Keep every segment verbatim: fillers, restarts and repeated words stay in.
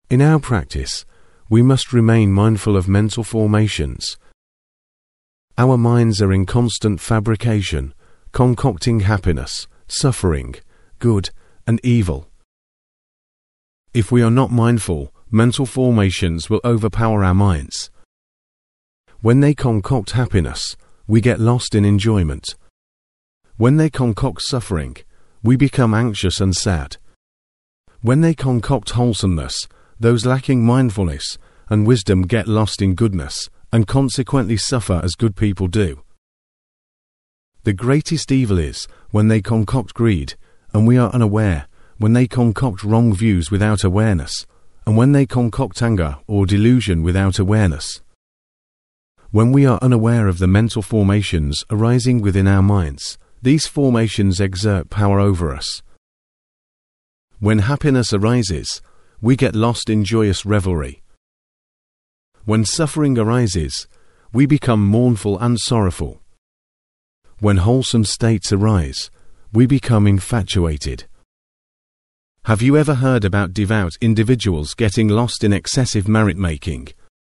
In our practice, we must remain mindful of mental formations. Our minds are in constant fabrication, concocting happiness, suffering, good, and evil. If we are not mindful, mental formations will overpower our minds. When they concoct happiness, we get lost in enjoyment. When they concoct suffering, we become anxious and sad. When they concoct wholesomeness, those lacking mindfulness and wisdom get lost in goodness, and consequently suffer as good people do. The greatest evil is when they concoct greed, and we are unaware, when they concoct wrong views without awareness, and when they concoct anger or delusion without awareness. When we are unaware of the mental formations arising within our minds, these formations exert power over us. When happiness arises, we get lost in joyous revelry. When suffering arises, we become mournful and sorrowful. When wholesome states arise, we become infatuated. Have you ever heard about devout individuals getting lost in excessive merit-making?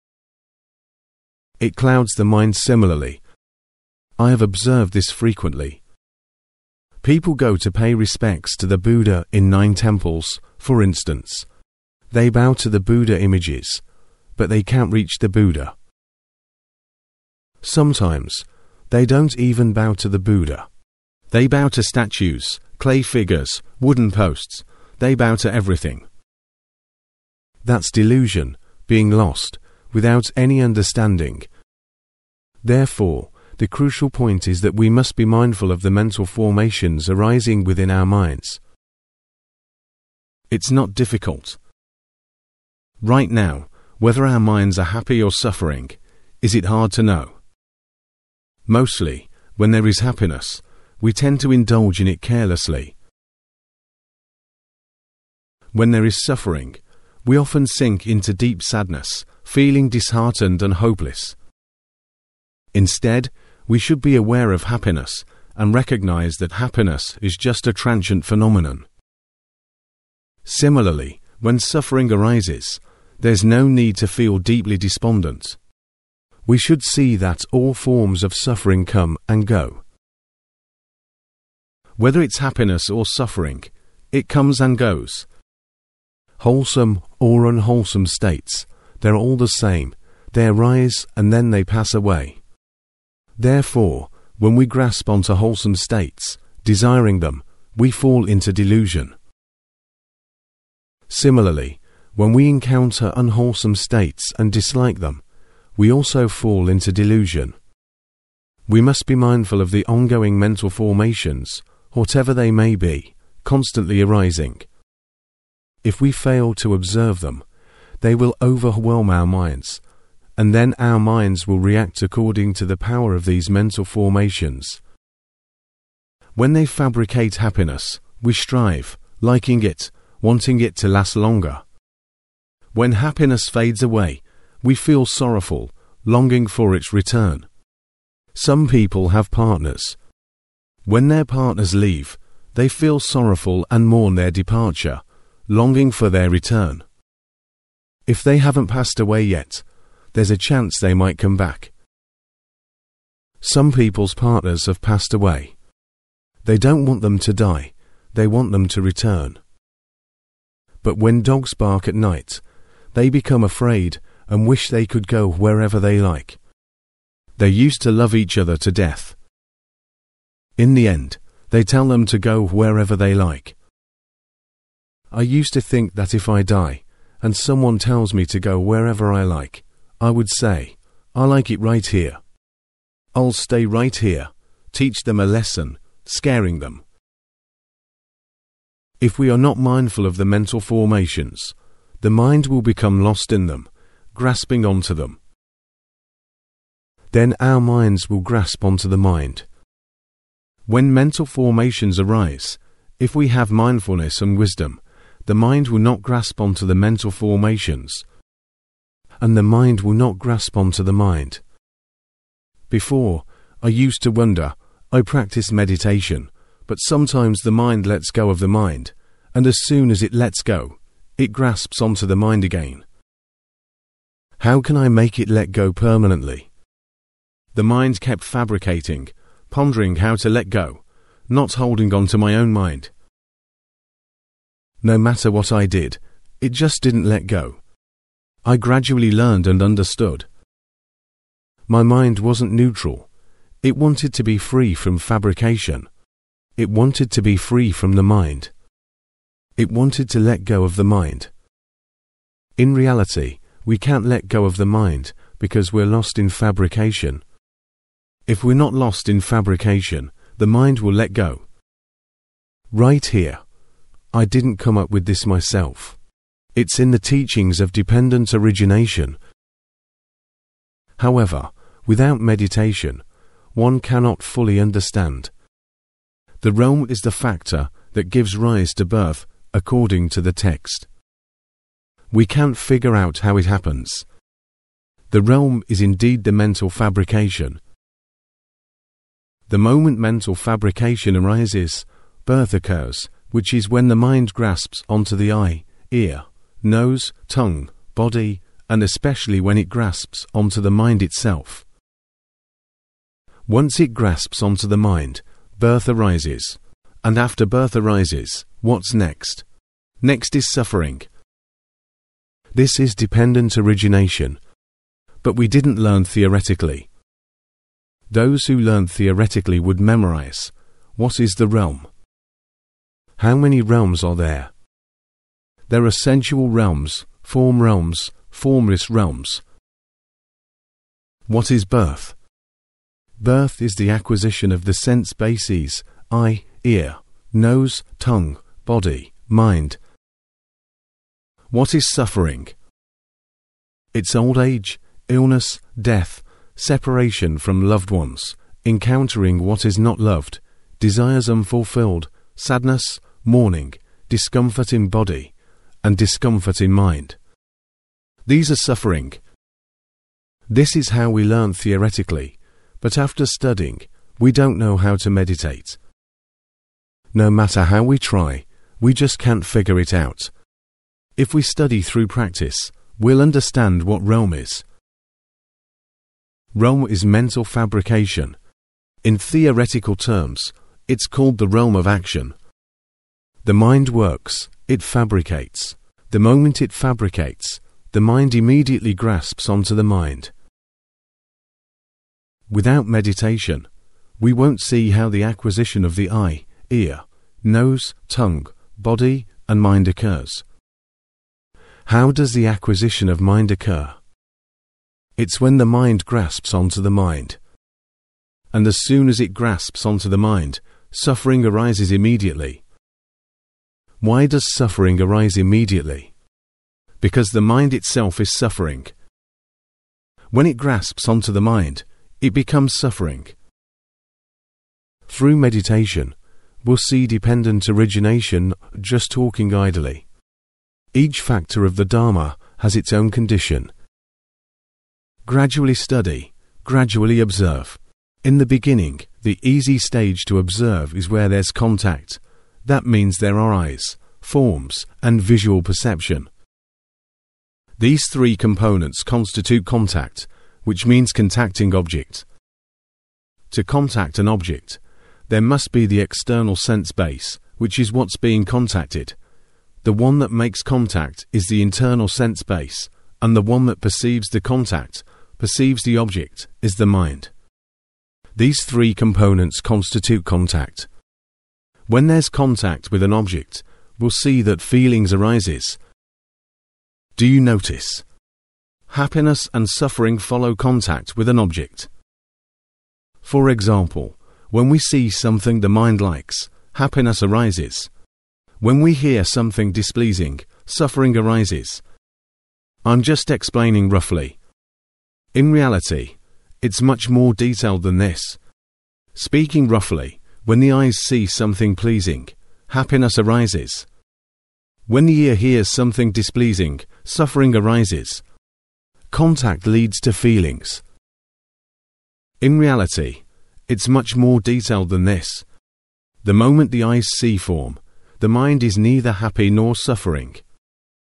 It clouds the mind similarly. I have observed this frequently. People go to pay respects to the Buddha in nine temples, for instance. They bow to the Buddha images, but they can't reach the Buddha. Sometimes, they don't even bow to the Buddha. They bow to statues, clay figures, wooden posts. They bow to everything. That's delusion, being lost, without any understanding. Therefore, the crucial point is that we must be mindful of the mental formations arising within our minds. It's not difficult. Right now, whether our minds are happy or suffering, is it hard to know? Mostly, when there is happiness, we tend to indulge in it carelessly. When there is suffering, we often sink into deep sadness, feeling disheartened and hopeless. Instead, we should be aware of happiness and recognize that happiness is just a transient phenomenon. Similarly, when suffering arises, there's no need to feel deeply despondent. We should see that all forms of suffering come and go. Whether it's happiness or suffering, it comes and goes. Wholesome or unwholesome states, they're all the same. They arise and then they pass away. Therefore, when we grasp onto wholesome states, desiring them, we fall into delusion. Similarly, when we encounter unwholesome states and dislike them, we also fall into delusion. We must be mindful of the ongoing mental formations, whatever they may be, constantly arising. If we fail to observe them, they will overwhelm our minds, and then our minds will react according to the power of these mental formations. When they fabricate happiness, we strive, liking it, wanting it to last longer. When happiness fades away, we feel sorrowful, longing for its return. Some people have partners. When their partners leave, they feel sorrowful and mourn their departure, longing for their return. If they haven't passed away yet, there's a chance they might come back. Some people's partners have passed away. They don't want them to die, they want them to return. But when dogs bark at night, they become afraid and wish they could go wherever they like. They used to love each other to death. In the end, they tell them to go wherever they like. I used to think that if I die, and someone tells me to go wherever I like, I would say, I like it right here. I'll stay right here, teach them a lesson, scaring them. If we are not mindful of the mental formations, the mind will become lost in them, grasping onto them. Then our minds will grasp onto the mind. When mental formations arise, if we have mindfulness and wisdom, the mind will not grasp onto the mental formations, and the mind will not grasp onto the mind. Before, I used to wonder, I practice meditation, but sometimes the mind lets go of the mind, and as soon as it lets go, it grasps onto the mind again. How can I make it let go permanently? The mind kept fabricating, pondering how to let go, not holding on to my own mind. No matter what I did, it just didn't let go. I gradually learned and understood. My mind wasn't neutral. It wanted to be free from fabrication. It wanted to be free from the mind. It wanted to let go of the mind. In reality, we can't let go of the mind because we're lost in fabrication. If we're not lost in fabrication, the mind will let go. Right here. I didn't come up with this myself. It's in the teachings of dependent origination. However, without meditation, one cannot fully understand. The realm is the factor that gives rise to birth, according to the text. We can't figure out how it happens. The realm is indeed the mental fabrication. The moment mental fabrication arises, birth occurs, which is when the mind grasps onto the eye, ear, nose, tongue, body, and especially when it grasps onto the mind itself. Once it grasps onto the mind, birth arises. And after birth arises, what's next? Next is suffering. This is dependent origination. But we didn't learn theoretically. Those who learned theoretically would memorize. What is the realm? How many realms are there? There are sensual realms, form realms, formless realms. What is birth? Birth is the acquisition of the sense bases, eye, ear, nose, tongue, body, mind. What is suffering? It's old age, illness, death, separation from loved ones, encountering what is not loved, desires unfulfilled, sadness, mourning, discomfort in body, and discomfort in mind. These are suffering. This is how we learn theoretically, but after studying, we don't know how to meditate. No matter how we try, we just can't figure it out. If we study through practice, we'll understand what realm is. Realm is mental fabrication. In theoretical terms, it's called the realm of action. The mind works, it fabricates. The moment it fabricates, the mind immediately grasps onto the mind. Without meditation, we won't see how the acquisition of the eye, ear, nose, tongue, body, and mind occurs. How does the acquisition of mind occur? It's when the mind grasps onto the mind. And as soon as it grasps onto the mind, suffering arises immediately. Why does suffering arise immediately? Because the mind itself is suffering. When it grasps onto the mind, it becomes suffering. Through meditation, we'll see dependent origination just talking idly. Each factor of the Dharma has its own condition. Gradually study, gradually observe. In the beginning, the easy stage to observe is where there's contact. That means there are eyes, forms, and visual perception. These three components constitute contact, which means contacting object. To contact an object, there must be the external sense base, which is what's being contacted. The one that makes contact is the internal sense base, and the one that perceives the contact, perceives the object, is the mind. These three components constitute contact. When there's contact with an object, we'll see that feelings arises. Do you notice? Happiness and suffering follow contact with an object. For example, when we see something the mind likes, happiness arises. When we hear something displeasing, suffering arises. I'm just explaining roughly. In reality, it's much more detailed than this. Speaking roughly, when the eyes see something pleasing, happiness arises. When the ear hears something displeasing, suffering arises. Contact leads to feelings. In reality, it's much more detailed than this. The moment the eyes see form, the mind is neither happy nor suffering.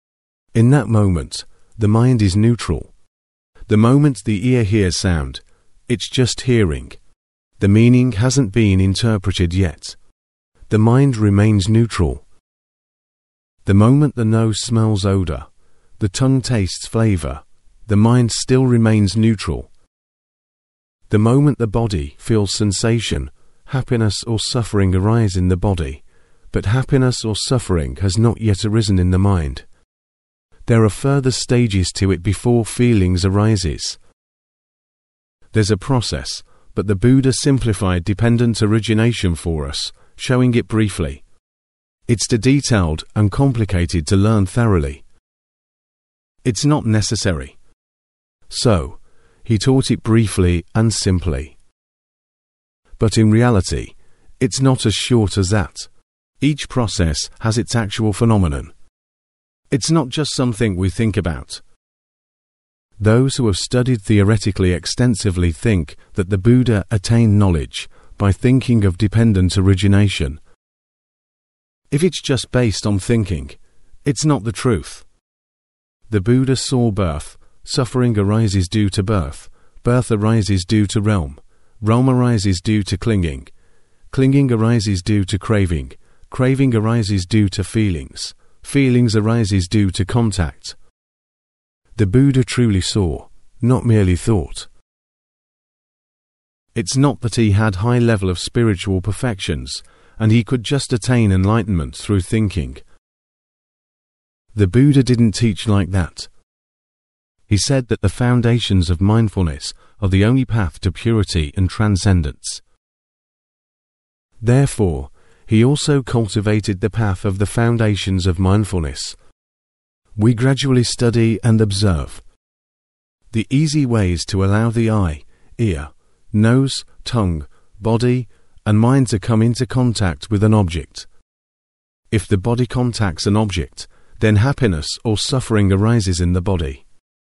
In that moment, the mind is neutral. The moment the ear hears sound, it's just hearing. The meaning hasn't been interpreted yet. The mind remains neutral. The moment the nose smells odor, the tongue tastes flavor, the mind still remains neutral. The moment the body feels sensation, happiness or suffering arise in the body, but happiness or suffering has not yet arisen in the mind. There are further stages to it before feelings arises. There's a process, but the Buddha simplified dependent origination for us, showing it briefly. It's too detailed and complicated to learn thoroughly. It's not necessary. So, he taught it briefly and simply. But in reality, it's not as short as that. Each process has its actual phenomenon. It's not just something we think about. Those who have studied theoretically extensively think that the Buddha attained knowledge by thinking of dependent origination. If it's just based on thinking, it's not the truth. The Buddha saw birth. Suffering arises due to birth. Birth arises due to realm. Realm arises due to clinging. Clinging arises due to craving. Craving arises due to feelings. Feelings arises due to contact. The Buddha truly saw, not merely thought. It's not that he had high level of spiritual perfections, and he could just attain enlightenment through thinking. The Buddha didn't teach like that. He said that the foundations of mindfulness are the only path to purity and transcendence. Therefore, he also cultivated the path of the foundations of mindfulness. We gradually study and observe. The easy ways to allow the eye, ear, nose, tongue, body, and mind to come into contact with an object. If the body contacts an object, then happiness or suffering arises in the body.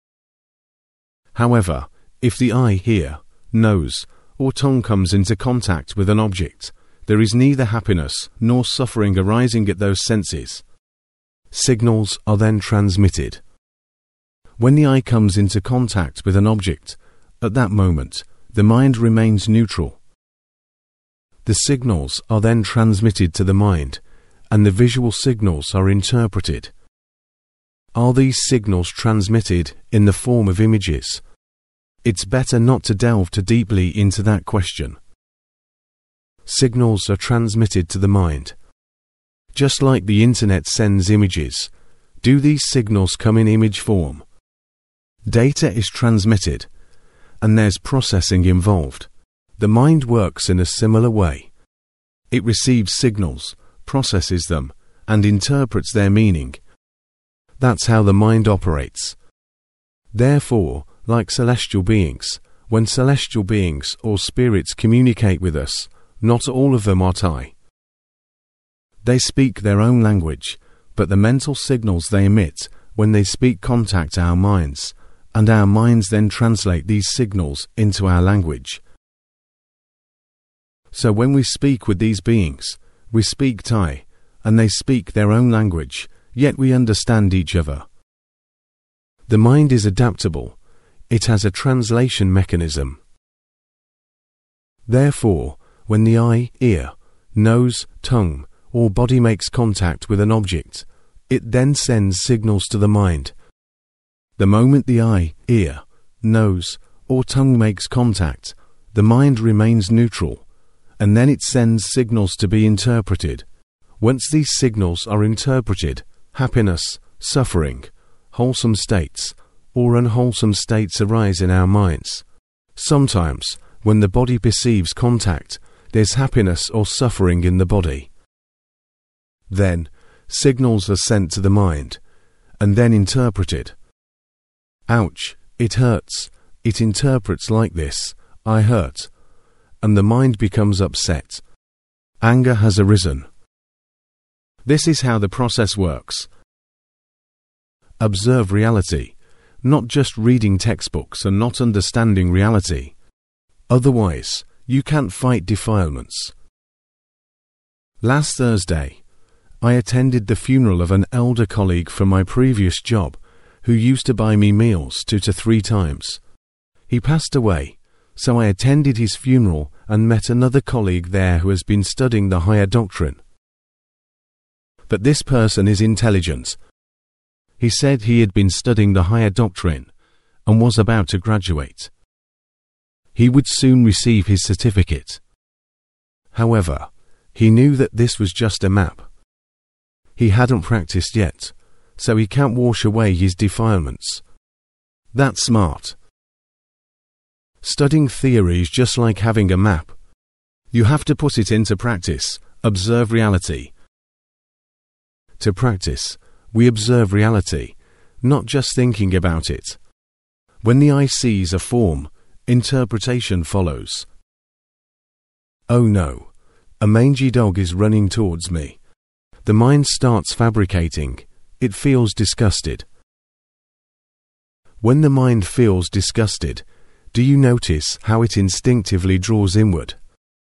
However, if the eye, ear, nose, or tongue comes into contact with an object, there is neither happiness nor suffering arising at those senses. Signals are then transmitted. When the eye comes into contact with an object, at that moment, the mind remains neutral. The signals are then transmitted to the mind, and the visual signals are interpreted. Are these signals transmitted in the form of images? It's better not to delve too deeply into that question. Signals are transmitted to the mind. Just like the internet sends images, do these signals come in image form? Data is transmitted, and there's processing involved. The mind works in a similar way. It receives signals, processes them, and interprets their meaning. That's how the mind operates. Therefore, like celestial beings, when celestial beings or spirits communicate with us, not all of them are Thai. They speak their own language, but the mental signals they emit when they speak contact our minds, and our minds then translate these signals into our language. So when we speak with these beings, we speak Thai, and they speak their own language, yet we understand each other. The mind is adaptable. It has a translation mechanism. Therefore, when the eye, ear, nose, tongue, or body makes contact with an object, it then sends signals to the mind. The moment the eye, ear, nose, or tongue makes contact, the mind remains neutral, and then it sends signals to be interpreted. Once these signals are interpreted, happiness, suffering, wholesome states, or unwholesome states arise in our minds. Sometimes, when the body perceives contact, there's happiness or suffering in the body. Then, signals are sent to the mind, and then interpreted. Ouch, it hurts. It interprets like this, I hurt. And the mind becomes upset. Anger has arisen. This is how the process works. Observe reality, not just reading textbooks and not understanding reality. Otherwise, you can't fight defilements. Last Thursday, I attended the funeral of an elder colleague from my previous job who used to buy me meals two to three times. He passed away, so I attended his funeral and met another colleague there who has been studying the higher doctrine. But this person is intelligent. He said he had been studying the higher doctrine and was about to graduate. He would soon receive his certificate. However, he knew that this was just a map. He hadn't practiced yet, so he can't wash away his defilements. That's smart. Studying theory is just like having a map. You have to put it into practice, observe reality. To practice, we observe reality, not just thinking about it. When the eye sees a form, interpretation follows. Oh no, a mangy dog is running towards me. The mind starts fabricating. It feels disgusted. When the mind feels disgusted, do you notice how it instinctively draws inward?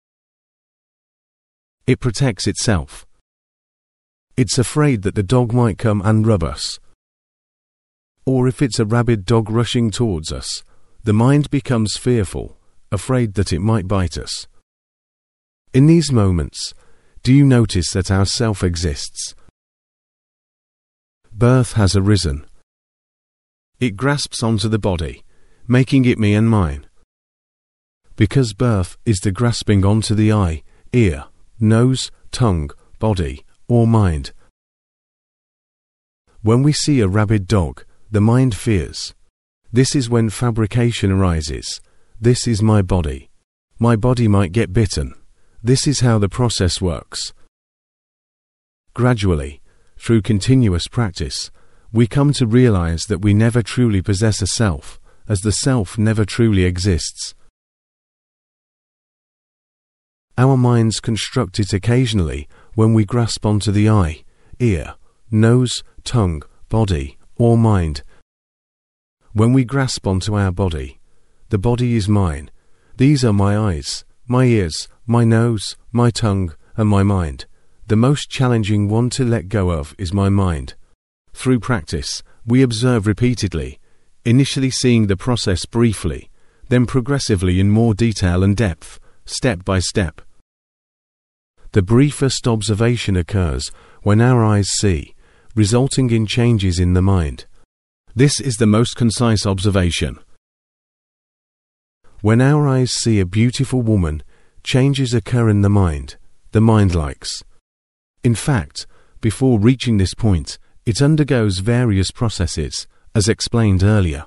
It protects itself. It's afraid that the dog might come and rub us. Or if it's a rabid dog rushing towards us, the mind becomes fearful, afraid that it might bite us. In these moments, do you notice that our self exists? Birth has arisen. It grasps onto the body, making it me and mine. Because birth is the grasping onto the eye, ear, nose, tongue, body, or mind. When we see a rabid dog, the mind fears. This is when fabrication arises. This is my body. My body might get bitten. This is how the process works. Gradually, through continuous practice, we come to realize that we never truly possess a self, as the self never truly exists. Our minds construct it occasionally when we grasp onto the eye, ear, nose, tongue, body, or mind. When we grasp onto our body, the body is mine. These are my eyes, my ears, my nose, my tongue, and my mind. The most challenging one to let go of is my mind. Through practice, we observe repeatedly, initially seeing the process briefly, then progressively in more detail and depth, step by step. The briefest observation occurs when our eyes see, resulting in changes in the mind. This is the most concise observation. When our eyes see a beautiful woman, changes occur in the mind. The mind likes. In fact, before reaching this point, it undergoes various processes, as explained earlier.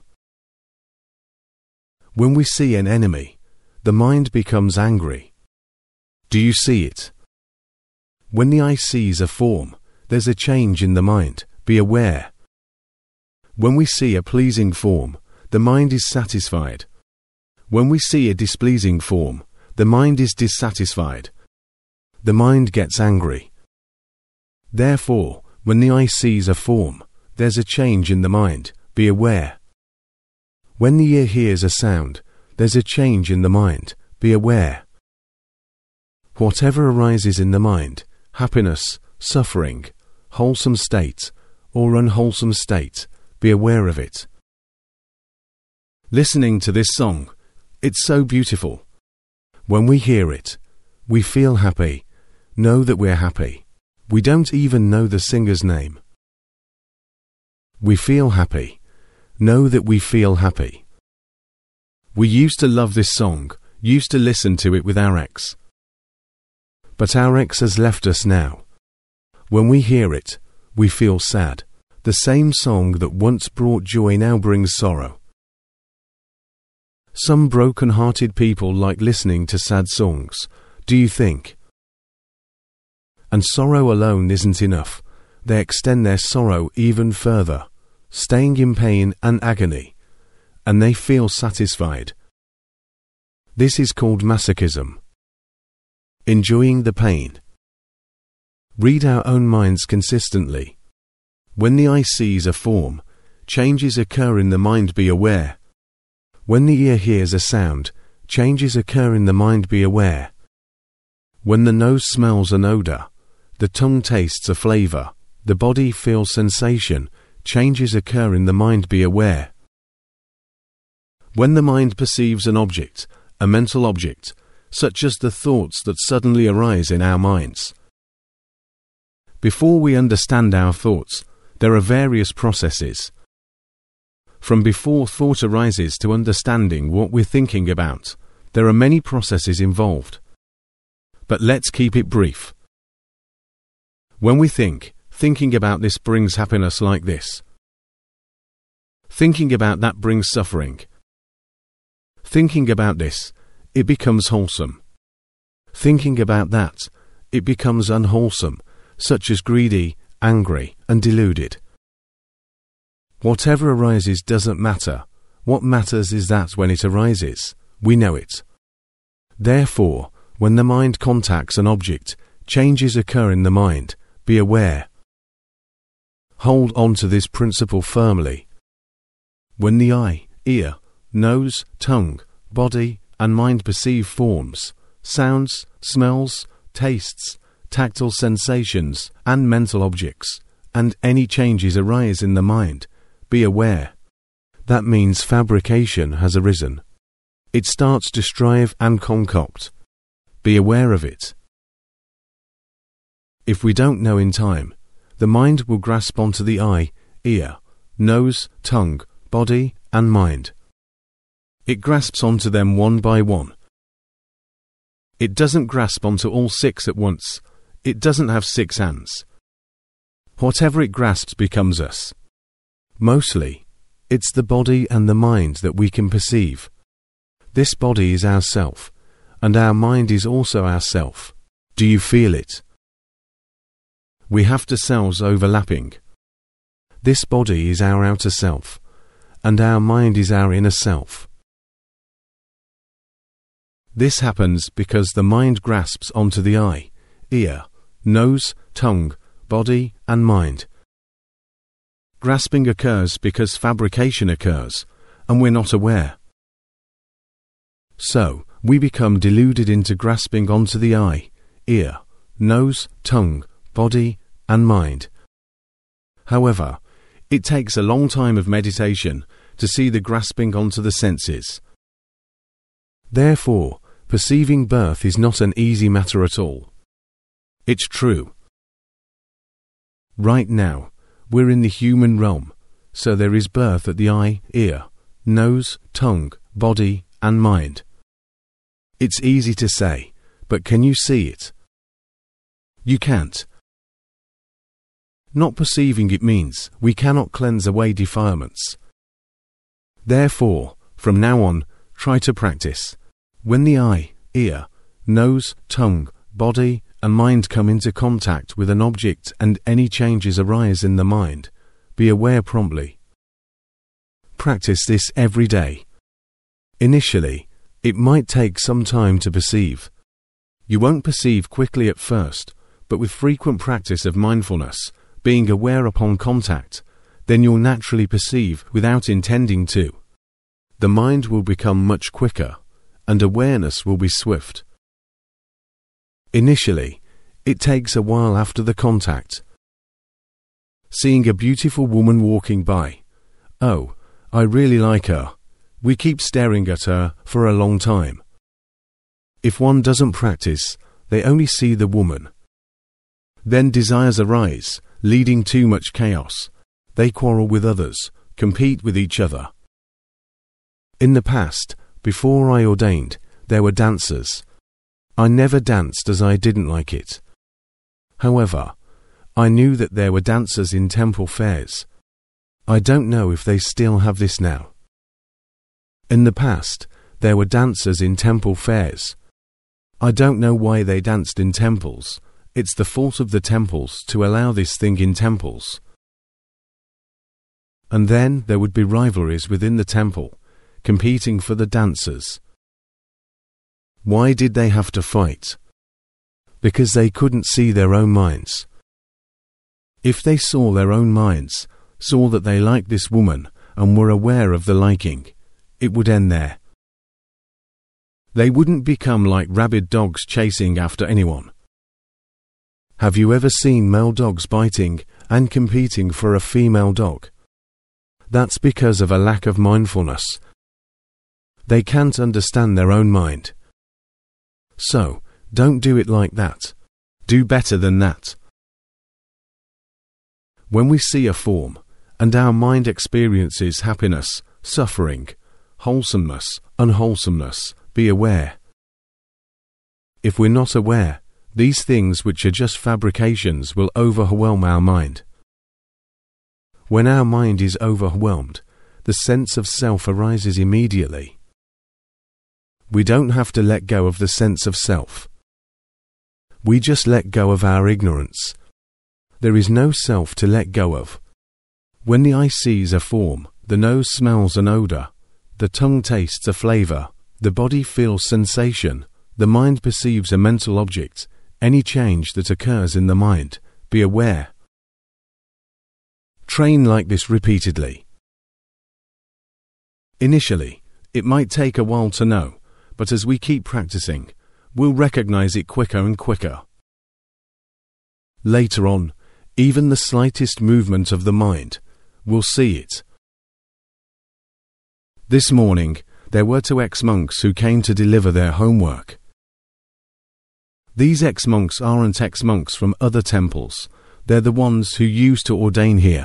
When we see an enemy, the mind becomes angry. Do you see it? When the eye sees a form, there's a change in the mind. Be aware. When we see a pleasing form, the mind is satisfied. When we see a displeasing form, the mind is dissatisfied. The mind gets angry. Therefore, when the eye sees a form, there's a change in the mind. Be aware. When the ear hears a sound, there's a change in the mind. Be aware. Whatever arises in the mind, happiness, suffering, wholesome state, or unwholesome state, be aware of it. Listening to this song, it's so beautiful. When we hear it, we feel happy, know that we're happy. We don't even know the singer's name. We feel happy, know that we feel happy. We used to love this song, used to listen to it with our ex. But our ex has left us now. When we hear it, we feel sad. The same song that once brought joy now brings sorrow. Some broken-hearted people like listening to sad songs, do you think? And sorrow alone isn't enough. They extend their sorrow even further, staying in pain and agony, and they feel satisfied. This is called masochism. Enjoying the pain. Read our own minds consistently. When the eye sees a form, changes occur in the mind. Be aware. When the ear hears a sound, changes occur in the mind. Be aware. When the nose smells an odor, the tongue tastes a flavor, the body feels sensation, changes occur in the mind. Be aware. When the mind perceives an object, a mental object, such as the thoughts that suddenly arise in our minds. Before we understand our thoughts, there are various processes. From before thought arises to understanding what we're thinking about, there are many processes involved. But let's keep it brief. When we think, thinking about this brings happiness like this. Thinking about that brings suffering. Thinking about this, it becomes wholesome. Thinking about that, it becomes unwholesome, such as greedy, angry, and deluded. Whatever arises doesn't matter. What matters is that when it arises, we know it. Therefore, when the mind contacts an object, changes occur in the mind. Be aware. Hold on to this principle firmly. When the eye, ear, nose, tongue, body, and mind perceive forms, sounds, smells, tastes, tactile sensations, and mental objects, and any changes arise in the mind, be aware. That means fabrication has arisen. It starts to strive and concoct. Be aware of it. If we don't know in time, the mind will grasp onto the eye, ear, nose, tongue, body, and mind. It grasps onto them one by one. It doesn't grasp onto all six at once. It doesn't have six hands. Whatever it grasps becomes us. Mostly, it's the body and the mind that we can perceive. This body is our self, and our mind is also our self. Do you feel it? We have two selves overlapping. This body is our outer self, and our mind is our inner self. This happens because the mind grasps onto the eye, ear, nose, tongue, body, and mind. Grasping occurs because fabrication occurs, and we're not aware. So, we become deluded into grasping onto the eye, ear, nose, tongue, body, and mind. However, it takes a long time of meditation to see the grasping onto the senses. Therefore, perceiving birth is not an easy matter at all. It's true. Right now, we're in the human realm, so there is birth at the eye, ear, nose, tongue, body, and mind. It's easy to say, but can you see it? You can't. Not perceiving it means we cannot cleanse away defilements. Therefore, from now on, try to practice. When the eye, ear, nose, tongue, body, and mind come into contact with an object and any changes arise in the mind, be aware promptly. Practice this every day. Initially, it might take some time to perceive. You won't perceive quickly at first, but with frequent practice of mindfulness, being aware upon contact, then you'll naturally perceive without intending to. The mind will become much quicker, and awareness will be swift. Initially, it takes a while after the contact. Seeing a beautiful woman walking by. Oh, I really like her. We keep staring at her for a long time. If one doesn't practice, they only see the woman. Then desires arise, leading to much chaos. They quarrel with others, compete with each other. In the past, before I ordained, there were dancers. I never danced as I didn't like it. However, I knew that there were dancers in temple fairs. I don't know if they still have this now. In the past, there were dancers in temple fairs. I don't know why they danced in temples. It's the fault of the temples to allow this thing in temples. And then there would be rivalries within the temple, competing for the dancers. Why did they have to fight? Because they couldn't see their own minds. If they saw their own minds, saw that they liked this woman, and were aware of the liking, it would end there. They wouldn't become like rabid dogs chasing after anyone. Have you ever seen male dogs biting and competing for a female dog? That's because of a lack of mindfulness. They can't understand their own mind. So, don't do it like that. Do better than that. When we see a form, and our mind experiences happiness, suffering, wholesomeness, unwholesomeness, be aware. If we're not aware, these things which are just fabrications will overwhelm our mind. When our mind is overwhelmed, the sense of self arises immediately. We don't have to let go of the sense of self. We just let go of our ignorance. There is no self to let go of. When the eye sees a form, the nose smells an odor, the tongue tastes a flavor, the body feels sensation, the mind perceives a mental object, any change that occurs in the mind, be aware. Train like this repeatedly. Initially, it might take a while to know, but as we keep practicing, we'll recognize it quicker and quicker. Later on, even the slightest movement of the mind, we'll see it. This morning, there were two ex-monks who came to deliver their homework. These ex-monks aren't ex-monks from other temples, they're the ones who used to ordain here.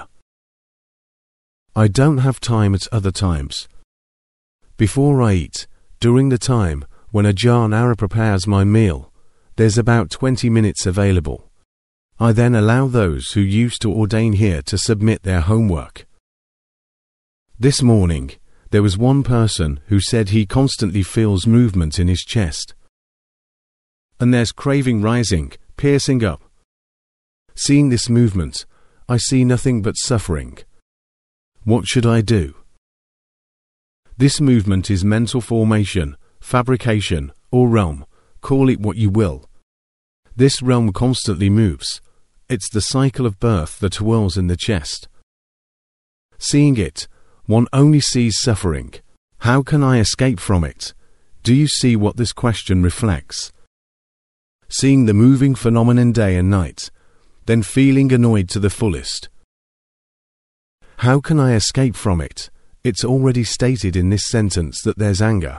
I don't have time at other times. Before I eat, during the time when Ajahn Ara prepares my meal, there's about twenty minutes available. I then allow those who used to ordain here to submit their homework. This morning, there was one person who said he constantly feels movement in his chest. And there's craving rising, piercing up. Seeing this movement, I see nothing but suffering. What should I do? This movement is mental formation, fabrication, or realm, call it what you will. This realm constantly moves. It's the cycle of birth that whirls in the chest. Seeing it, one only sees suffering. How can I escape from it? Do you see what this question reflects? Seeing the moving phenomenon day and night, then feeling annoyed to the fullest. How can I escape from it? It's already stated in this sentence that there's anger.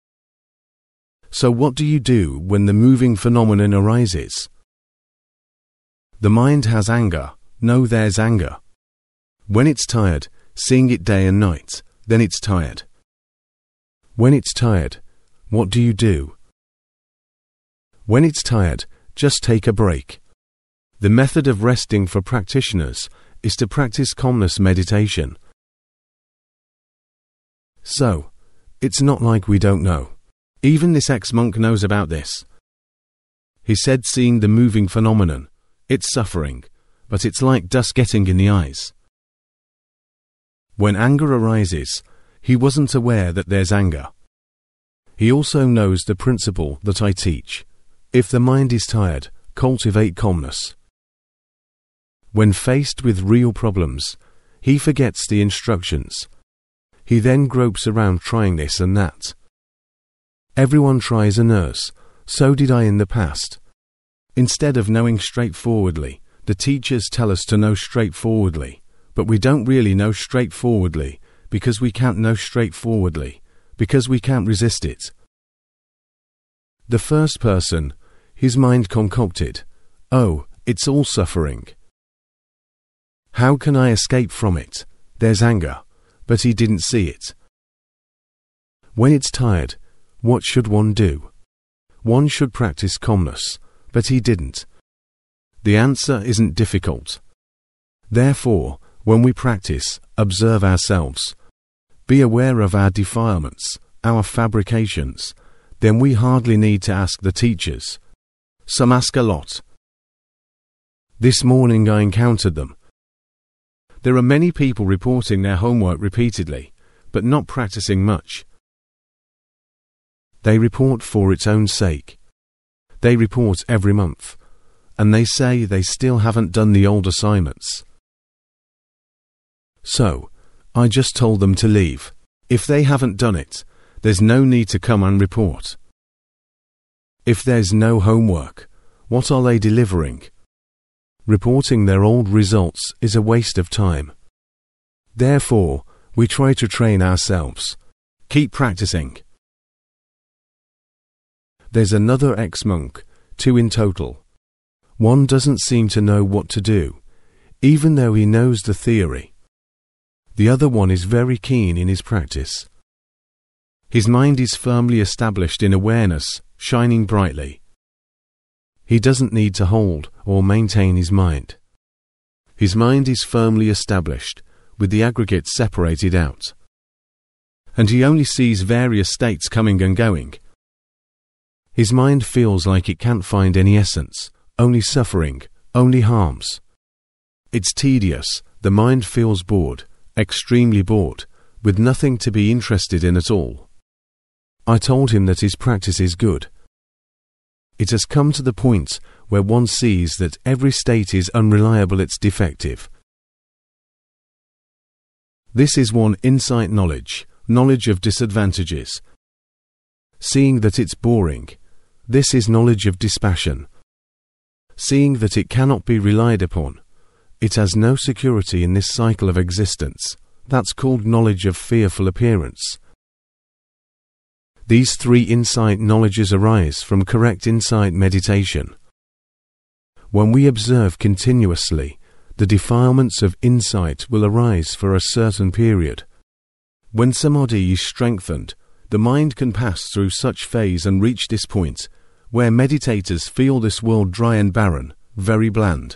So what do you do when the moving phenomenon arises? The mind has anger, know there's anger. When it's tired, seeing it day and night, then it's tired. When it's tired, what do you do? When it's tired, just take a break. The method of resting for practitioners is to practice calmness meditation. So, it's not like we don't know. Even this ex-monk knows about this. He said seeing the moving phenomenon, it's suffering, but it's like dust getting in the eyes. When anger arises, he wasn't aware that there's anger. He also knows the principle that I teach. If the mind is tired, cultivate calmness. When faced with real problems, he forgets the instructions. He then gropes around trying this and that. Everyone tries a nurse, so did I in the past. Instead of knowing straightforwardly, the teachers tell us to know straightforwardly, but we don't really know straightforwardly, because we can't know straightforwardly, because we can't resist it. The first person, his mind concocted, oh, it's all suffering. How can I escape from it? There's anger, but he didn't see it. When it's tired, what should one do? One should practice calmness, but he didn't. The answer isn't difficult. Therefore, when we practice, observe ourselves. Be aware of our defilements, our fabrications. Then we hardly need to ask the teachers. Some ask a lot. This morning I encountered them. There are many people reporting their homework repeatedly, but not practicing much. They report for its own sake. They report every month, and they say they still haven't done the old assignments. So, I just told them to leave. If they haven't done it, there's no need to come and report. If there's no homework, what are they delivering? Reporting their old results is a waste of time. Therefore, we try to train ourselves. Keep practicing. There's another ex-monk, two in total. One doesn't seem to know what to do, even though he knows the theory. The other one is very keen in his practice. His mind is firmly established in awareness, shining brightly. He doesn't need to hold or maintain his mind. His mind is firmly established, with the aggregates separated out. And he only sees various states coming and going. His mind feels like it can't find any essence, only suffering, only harms. It's tedious, the mind feels bored, extremely bored, with nothing to be interested in at all. I told him that his practice is good. It has come to the point where one sees that every state is unreliable, it's defective. This is one insight knowledge, knowledge of disadvantages. Seeing that it's boring, this is knowledge of dispassion. Seeing that it cannot be relied upon, it has no security in this cycle of existence, that's called knowledge of fearful appearance. These three insight knowledges arise from correct insight meditation. When we observe continuously, the defilements of insight will arise for a certain period. When samadhi is strengthened, the mind can pass through such phase and reach this point, where meditators feel this world dry and barren, very bland.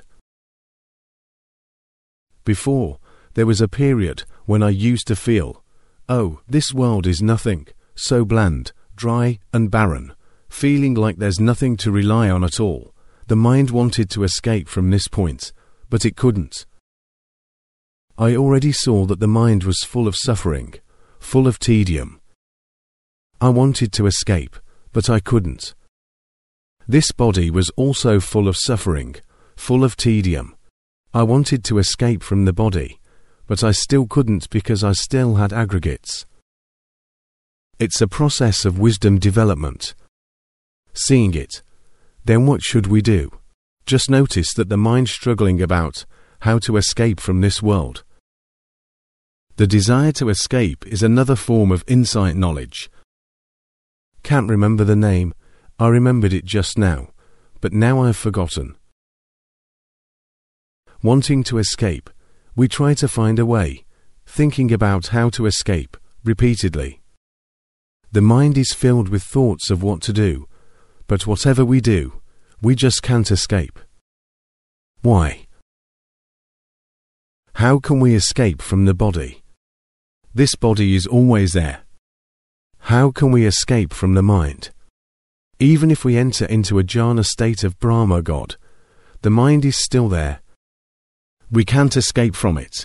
Before, there was a period when I used to feel, oh, this world is nothing, so bland, dry and barren, feeling like there's nothing to rely on at all. The mind wanted to escape from this point, but it couldn't. I already saw that the mind was full of suffering, full of tedium. I wanted to escape, but I couldn't. This body was also full of suffering, full of tedium. I wanted to escape from the body, but I still couldn't because I still had aggregates. It's a process of wisdom development. Seeing it, then what should we do? Just notice that the mind struggling about how to escape from this world. The desire to escape is another form of insight knowledge. Can't remember the name. I remembered it just now, but now I've forgotten. Wanting to escape, we try to find a way, thinking about how to escape, repeatedly. The mind is filled with thoughts of what to do, but whatever we do, we just can't escape. Why? How can we escape from the body? This body is always there. How can we escape from the mind? Even if we enter into a jhana state of Brahma God, the mind is still there. We can't escape from it.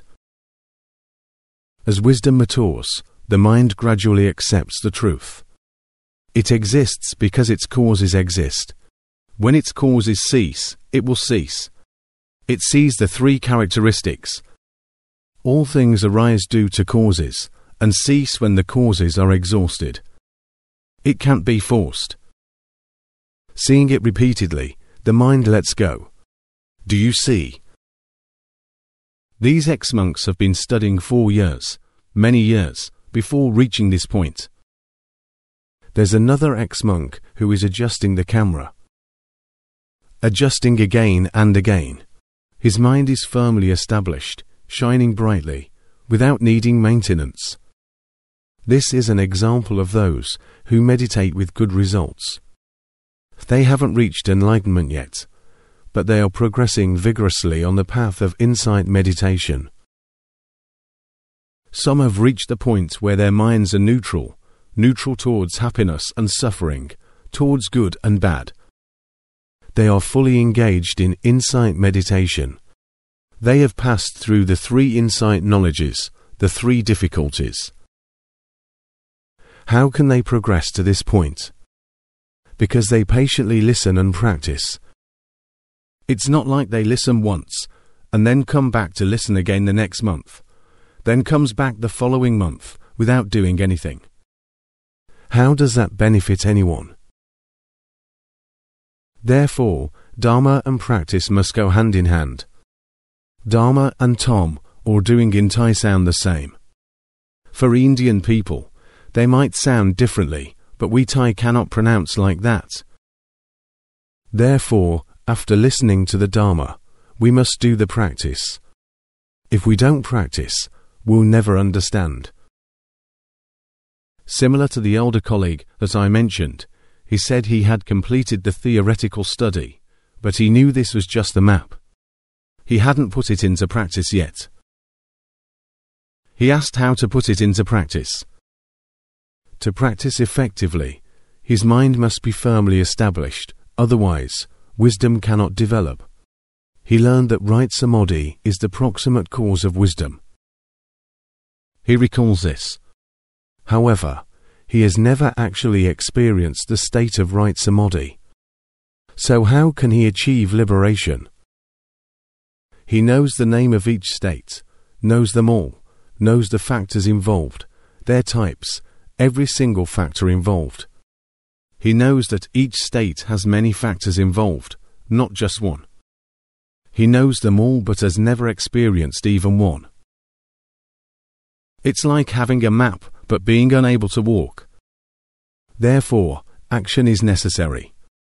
As wisdom matures, the mind gradually accepts the truth. It exists because its causes exist. When its causes cease, it will cease. It sees the three characteristics. All things arise due to causes, and cease when the causes are exhausted. It can't be forced. Seeing it repeatedly, the mind lets go. Do you see? These ex-monks have been studying four years, many years, before reaching this point. There's another ex-monk who is adjusting the camera. Adjusting again and again. His mind is firmly established, shining brightly, without needing maintenance. This is an example of those who meditate with good results. They haven't reached enlightenment yet, but they are progressing vigorously on the path of insight meditation. Some have reached the point where their minds are neutral, neutral towards happiness and suffering, towards good and bad. They are fully engaged in insight meditation. They have passed through the three insight knowledges, the three difficulties. How can they progress to this point? Because they patiently listen and practice. It's not like they listen once, and then come back to listen again the next month, then comes back the following month without doing anything. How does that benefit anyone? Therefore, Dharma and practice must go hand in hand. Dharma and Tom, or doing in Thai, sound the same. For Indian people, they might sound differently, but we Thai cannot pronounce like that. Therefore, after listening to the Dharma, we must do the practice. If we don't practice, we'll never understand. Similar to the elder colleague that I mentioned, he said he had completed the theoretical study, but he knew this was just the map. He hadn't put it into practice yet. He asked how to put it into practice. To practice effectively, his mind must be firmly established, otherwise, wisdom cannot develop. He learned that right samadhi is the proximate cause of wisdom. He recalls this. However, he has never actually experienced the state of right samadhi. So how can he achieve liberation? He knows the name of each state, knows them all, knows the factors involved, their types, every single factor involved. He knows that each state has many factors involved, not just one. He knows them all but has never experienced even one. It's like having a map but being unable to walk. Therefore, action is necessary.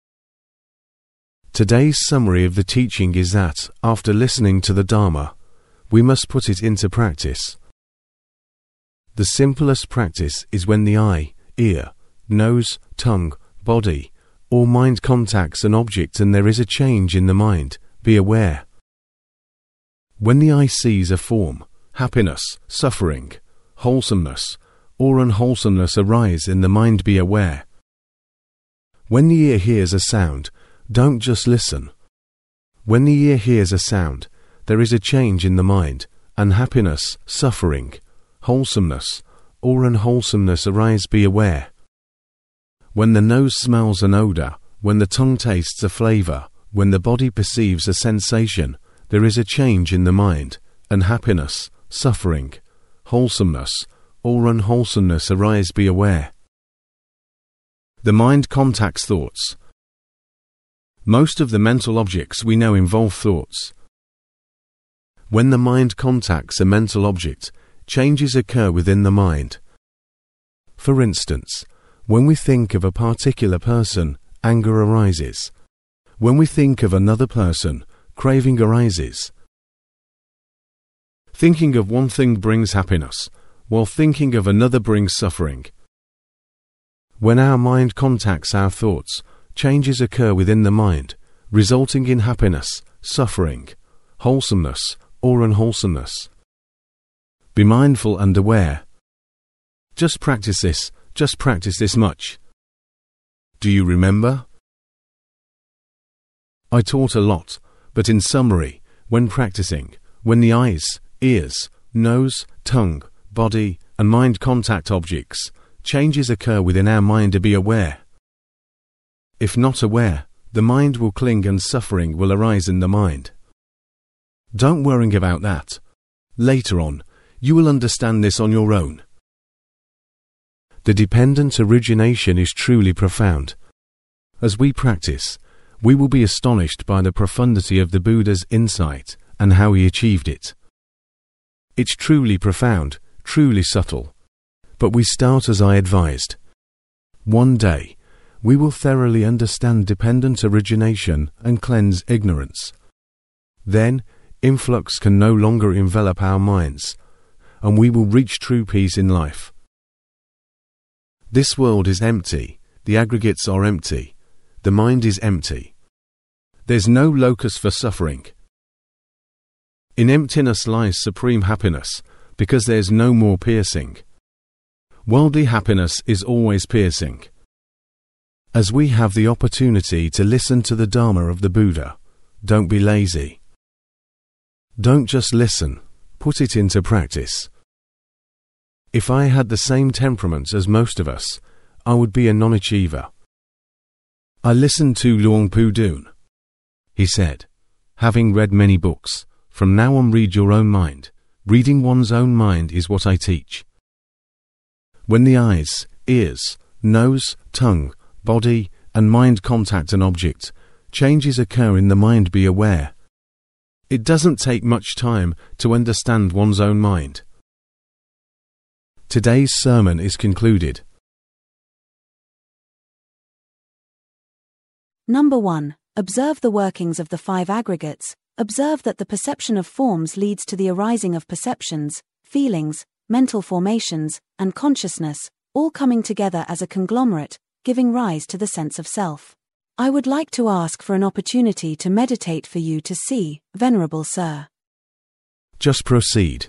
Today's summary of the teaching is that, after listening to the Dharma, we must put it into practice. The simplest practice is when the eye, ear, nose, tongue, body, or mind contacts an object and there is a change in the mind, be aware. When the eye sees a form, happiness, suffering, wholesomeness, or unwholesomeness arise in the mind, be aware. When the ear hears a sound, don't just listen. When the ear hears a sound, there is a change in the mind, and happiness, suffering, wholesomeness, or unwholesomeness arise, be aware. When the nose smells an odor, when the tongue tastes a flavor, when the body perceives a sensation, there is a change in the mind, and happiness, suffering, wholesomeness, or unwholesomeness arise, be aware. The mind contacts thoughts. Most of the mental objects we know involve thoughts. When the mind contacts a mental object, changes occur within the mind. For instance, when we think of a particular person, anger arises. When we think of another person, craving arises. Thinking of one thing brings happiness, while thinking of another brings suffering. When our mind contacts our thoughts, changes occur within the mind, resulting in happiness, suffering, wholesomeness, or unwholesomeness. Be mindful and aware. Just practice this, just practice this much. Do you remember? I taught a lot, but in summary, when practicing, when the eyes, ears, nose, tongue, body, and mind contact objects, changes occur within our mind, to be aware. If not aware, the mind will cling and suffering will arise in the mind. Don't worry about that. Later on, you will understand this on your own. The dependent origination is truly profound. As we practice, we will be astonished by the profundity of the Buddha's insight and how he achieved it. It's truly profound, truly subtle. But we start as I advised. One day, we will thoroughly understand dependent origination and cleanse ignorance. Then, influx can no longer envelop our minds, and we will reach true peace in life. This world is empty, the aggregates are empty, the mind is empty. There's no locus for suffering. In emptiness lies supreme happiness, because there's no more piercing. Worldly happiness is always piercing. As we have the opportunity to listen to the Dharma of the Buddha, don't be lazy. Don't just listen, put it into practice. If I had the same temperament as most of us, I would be a non-achiever. I listened to Luang Pu Dun. He said, having read many books, from now on read your own mind. Reading one's own mind is what I teach. When the eyes, ears, nose, tongue, body, and mind contact an object, changes occur in the mind. Be aware. It doesn't take much time to understand one's own mind. Today's sermon is concluded. Number one. Observe the workings of the five aggregates. Observe that the perception of forms leads to the arising of perceptions, feelings, mental formations, and consciousness, all coming together as a conglomerate, giving rise to the sense of self. I would like to ask for an opportunity to meditate for you to see, Venerable Sir. Just proceed.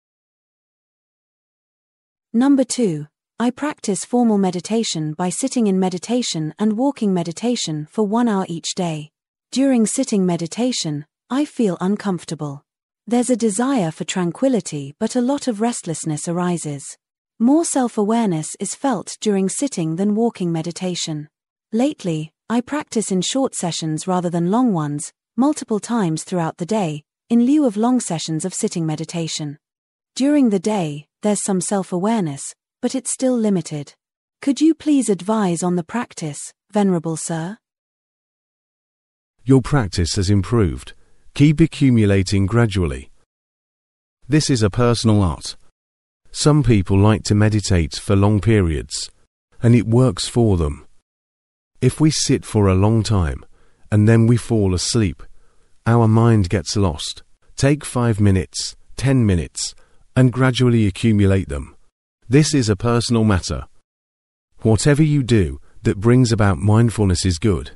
Number two. I practice formal meditation by sitting in meditation and walking meditation for one hour each day. During sitting meditation, I feel uncomfortable. There's a desire for tranquility, but a lot of restlessness arises. More self-awareness is felt during sitting than walking meditation. Lately, I practice in short sessions rather than long ones, multiple times throughout the day, in lieu of long sessions of sitting meditation. During the day, there's some self-awareness, but it's still limited. Could you please advise on the practice, Venerable Sir? Your practice has improved. Keep accumulating gradually. This is a personal art. Some people like to meditate for long periods, and it works for them. If we sit for a long time, and then we fall asleep, our mind gets lost. Take five minutes, ten minutes, and gradually accumulate them. This is a personal matter. Whatever you do that brings about mindfulness is good.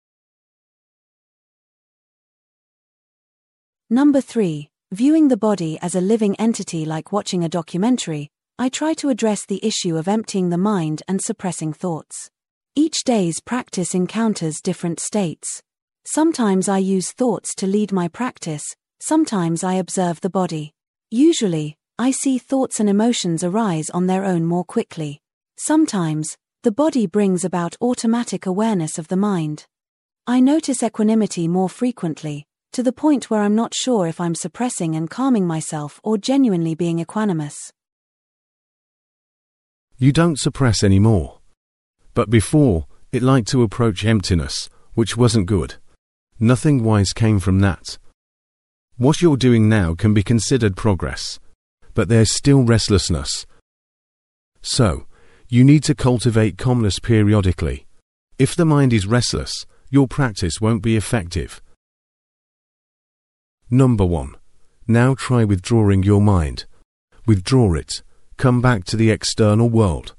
Number three. Viewing the body as a living entity like watching a documentary, I try to address the issue of emptying the mind and suppressing thoughts. Each day's practice encounters different states. Sometimes I use thoughts to lead my practice, sometimes I observe the body. Usually, I see thoughts and emotions arise on their own more quickly. Sometimes, the body brings about automatic awareness of the mind. I notice equanimity more frequently, to the point where I'm not sure if I'm suppressing and calming myself or genuinely being equanimous. You don't suppress anymore. But before, it liked to approach emptiness, which wasn't good. Nothing wise came from that. What you're doing now can be considered progress, but there's still restlessness. So, you need to cultivate calmness periodically. If the mind is restless, your practice won't be effective. Number one. Now try withdrawing your mind. Withdraw it. Come back to the external world.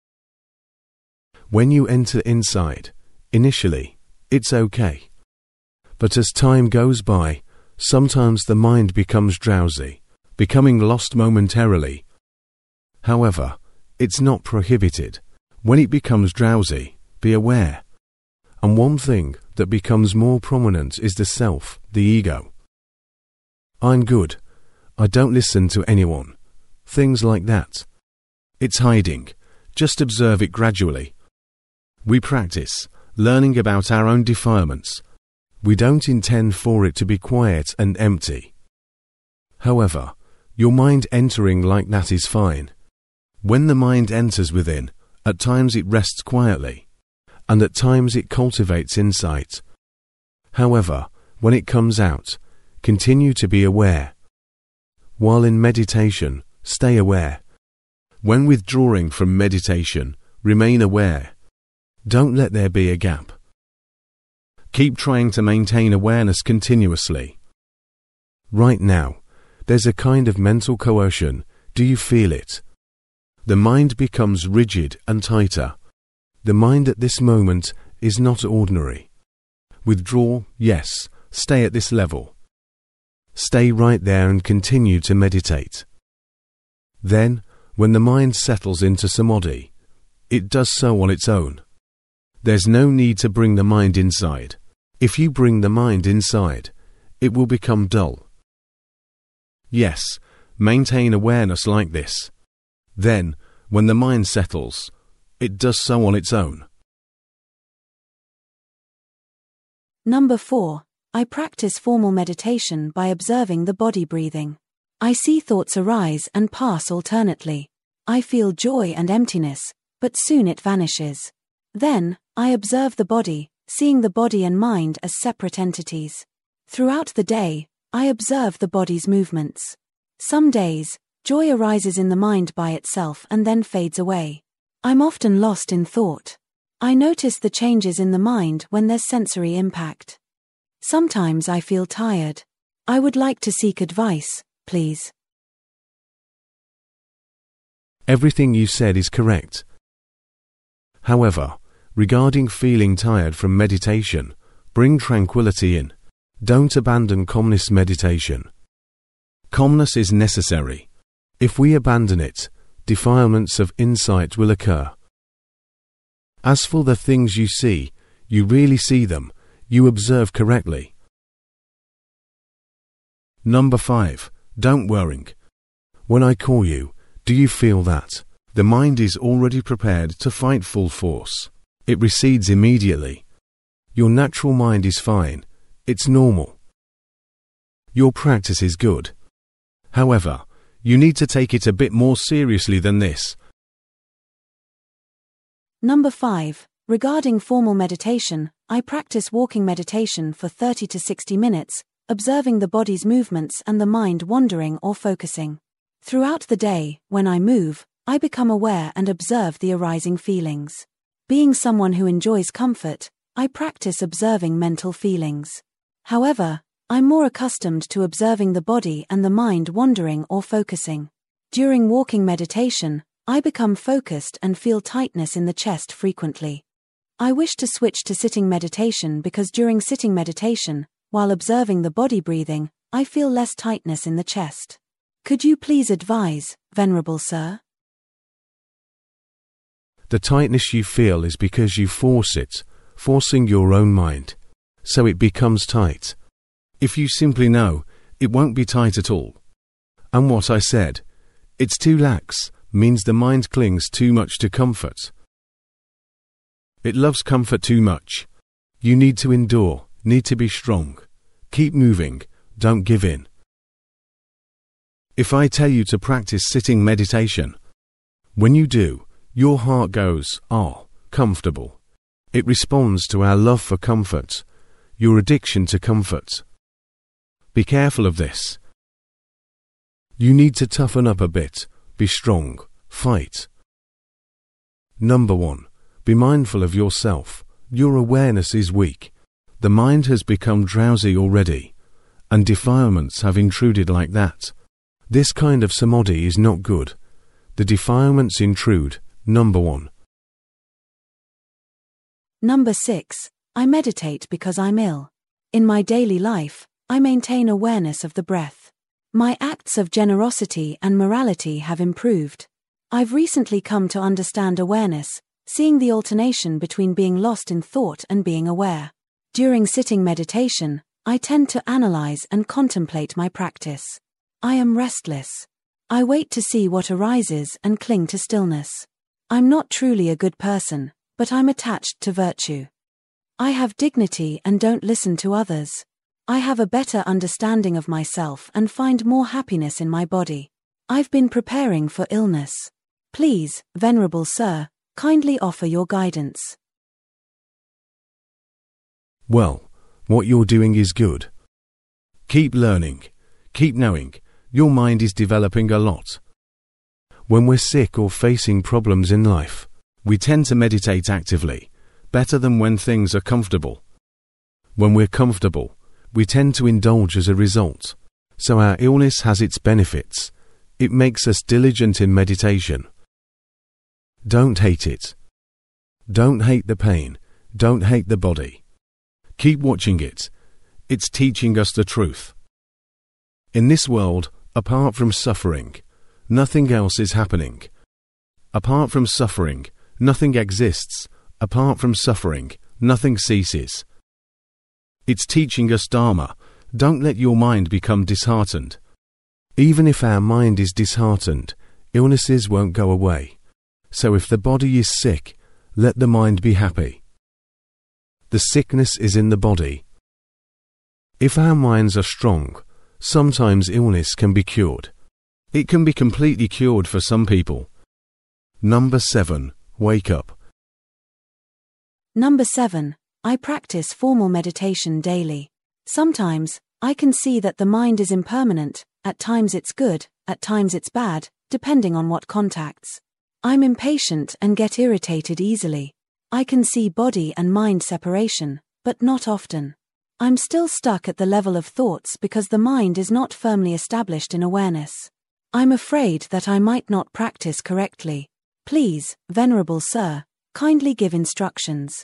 When you enter inside, initially, it's okay. But as time goes by, sometimes the mind becomes drowsy, becoming lost momentarily. However, it's not prohibited. When it becomes drowsy, be aware. And one thing that becomes more prominent is the self, the ego. I'm good. I don't listen to anyone. Things like that. It's hiding. Just observe it gradually. We practice, learning about our own defilements. We don't intend for it to be quiet and empty. However, your mind entering like that is fine. When the mind enters within, at times it rests quietly, and at times it cultivates insight. However, when it comes out, continue to be aware. While in meditation, stay aware. When withdrawing from meditation, remain aware. Don't let there be a gap. Keep trying to maintain awareness continuously. Right now, there's a kind of mental coercion. Do you feel it? The mind becomes rigid and tighter. The mind at this moment is not ordinary. Withdraw, yes, stay at this level. Stay right there and continue to meditate. Then, when the mind settles into samadhi, it does so on its own. There's no need to bring the mind inside. If you bring the mind inside, it will become dull. Yes, maintain awareness like this. Then, when the mind settles, it does so on its own. Number four. I practice formal meditation by observing the body breathing. I see thoughts arise and pass alternately. I feel joy and emptiness, but soon it vanishes. Then, I observe the body, seeing the body and mind as separate entities. Throughout the day, I observe the body's movements. Some days, joy arises in the mind by itself and then fades away. I'm often lost in thought. I notice the changes in the mind when there's sensory impact. Sometimes I feel tired. I would like to seek advice, please. Everything you said is correct. However, regarding feeling tired from meditation, bring tranquility in. Don't abandon calmness meditation. Calmness is necessary. If we abandon it, defilements of insight will occur. As for the things you see, you really see them, you observe correctly. Number five. Don't worry. When I call you, do you feel that? The mind is already prepared to fight full force. It recedes immediately. Your natural mind is fine. It's normal. Your practice is good. However, you need to take it a bit more seriously than this. Number five. Regarding formal meditation, I practice walking meditation for thirty to sixty minutes, observing the body's movements and the mind wandering or focusing. Throughout the day, when I move, I become aware and observe the arising feelings. Being someone who enjoys comfort, I practice observing mental feelings. However, I'm more accustomed to observing the body and the mind wandering or focusing. During walking meditation, I become focused and feel tightness in the chest frequently. I wish to switch to sitting meditation because during sitting meditation, while observing the body breathing, I feel less tightness in the chest. Could you please advise, Venerable Sir? The tightness you feel is because you force it, forcing your own mind. So it becomes tight. If you simply know, it won't be tight at all. And what I said, it's too lax, means the mind clings too much to comfort. It loves comfort too much. You need to endure, need to be strong. Keep moving, don't give in. If I tell you to practice sitting meditation, when you do, your heart goes, ah, comfortable. It responds to our love for comfort, your addiction to comfort. Be careful of this. You need to toughen up a bit, be strong, fight. Number one. Be mindful of yourself. Your awareness is weak. The mind has become drowsy already, and defilements have intruded like that. This kind of samadhi is not good. The defilements intrude. Number one. Number six. I meditate because I'm ill. In my daily life, I maintain awareness of the breath. My acts of generosity and morality have improved. I've recently come to understand awareness, seeing the alternation between being lost in thought and being aware. During sitting meditation, I tend to analyze and contemplate my practice. I am restless. I wait to see what arises and cling to stillness. I'm not truly a good person, but I'm attached to virtue. I have dignity and don't listen to others. I have a better understanding of myself and find more happiness in my body. I've been preparing for illness. Please, Venerable Sir, kindly offer your guidance. Well, what you're doing is good. Keep learning. Keep knowing. Your mind is developing a lot. When we're sick or facing problems in life, we tend to meditate actively, better than when things are comfortable. When we're comfortable, we tend to indulge as a result. So our illness has its benefits. It makes us diligent in meditation. Don't hate it. Don't hate the pain. Don't hate the body. Keep watching it. It's teaching us the truth. In this world, apart from suffering, nothing else is happening. Apart from suffering, nothing exists. Apart from suffering, nothing ceases. It's teaching us Dharma. Don't let your mind become disheartened. Even if our mind is disheartened, illnesses won't go away. So if the body is sick, let the mind be happy. The sickness is in the body. If our minds are strong, sometimes illness can be cured. It can be completely cured for some people. Number seven. Wake up. Number seven. I practice formal meditation daily. Sometimes, I can see that the mind is impermanent, at times it's good, at times it's bad, depending on what contacts. I'm impatient and get irritated easily. I can see body and mind separation, but not often. I'm still stuck at the level of thoughts because the mind is not firmly established in awareness. I'm afraid that I might not practice correctly. Please, Venerable Sir, kindly give instructions.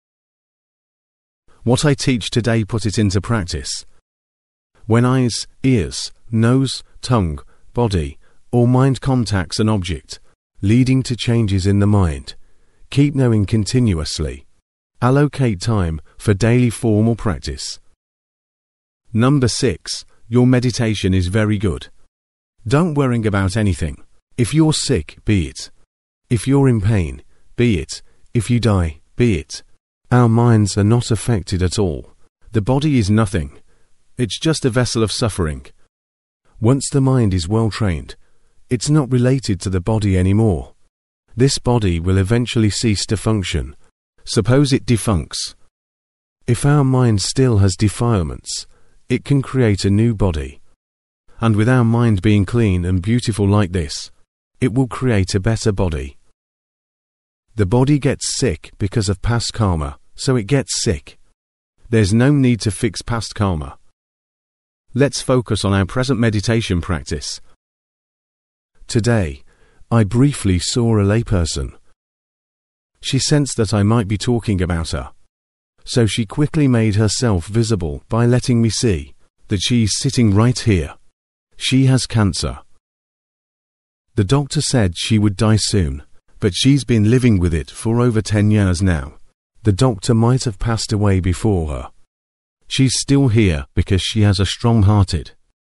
What I teach today, put it into practice. When eyes, ears, nose, tongue, body, or mind contacts an object, leading to changes in the mind, keep knowing continuously. Allocate time for daily formal practice. Number six. Your meditation is very good. Don't worry about anything. If you're sick, be it. If you're in pain, be it. If you die, be it. Our minds are not affected at all. The body is nothing. It's just a vessel of suffering. Once the mind is well trained, it's not related to the body anymore. This body will eventually cease to function. Suppose it defuncts. If our mind still has defilements, it can create a new body. And with our mind being clean and beautiful like this, it will create a better body. The body gets sick because of past karma, so it gets sick. There's no need to fix past karma. Let's focus on our present meditation practice. Today, I briefly saw a layperson. She sensed that I might be talking about her, so she quickly made herself visible by letting me see that she's sitting right here. She has cancer. The doctor said she would die soon, but she's been living with it for over ten years now. The doctor might have passed away before her. She's still here because she has a strong-hearted.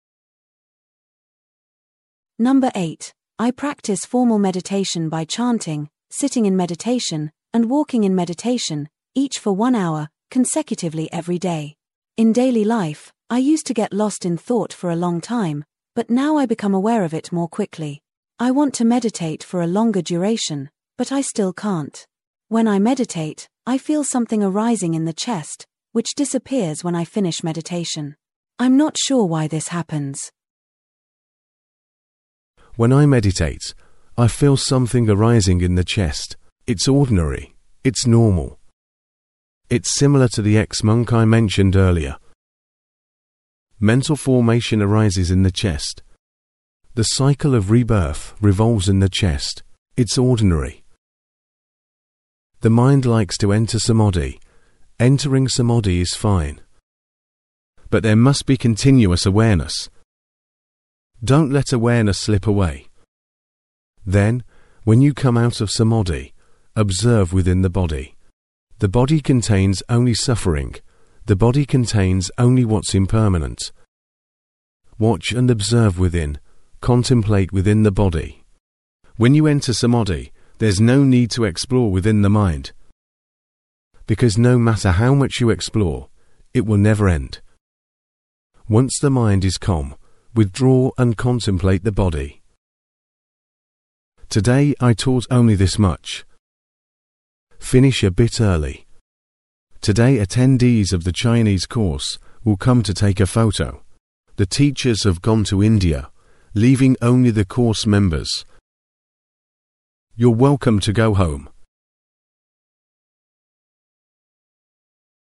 Number eight. I practice formal meditation by chanting, sitting in meditation, and walking in meditation, each for one hour, consecutively every day. In daily life, I used to get lost in thought for a long time, but now I become aware of it more quickly. I want to meditate for a longer duration, but I still can't. When I meditate, I feel something arising in the chest, which disappears when I finish meditation. I'm not sure why this happens. When I meditate, I feel something arising in the chest. It's ordinary. It's normal. It's similar to the ex-monk I mentioned earlier. Mental formation arises in the chest. The cycle of rebirth revolves in the chest. It's ordinary. The mind likes to enter samadhi. Entering samadhi is fine. But there must be continuous awareness. Don't let awareness slip away. Then, when you come out of samadhi, observe within the body. The body contains only suffering. The body contains only what's impermanent. Watch and observe within. Contemplate within the body. When you enter samadhi, there's no need to explore within the mind. Because no matter how much you explore, it will never end. Once the mind is calm, withdraw and contemplate the body. Today I taught only this much. Finish a bit early. Today attendees of the Chinese course will come to take a photo. The teachers have gone to India, leaving only the course members. You're welcome to go home.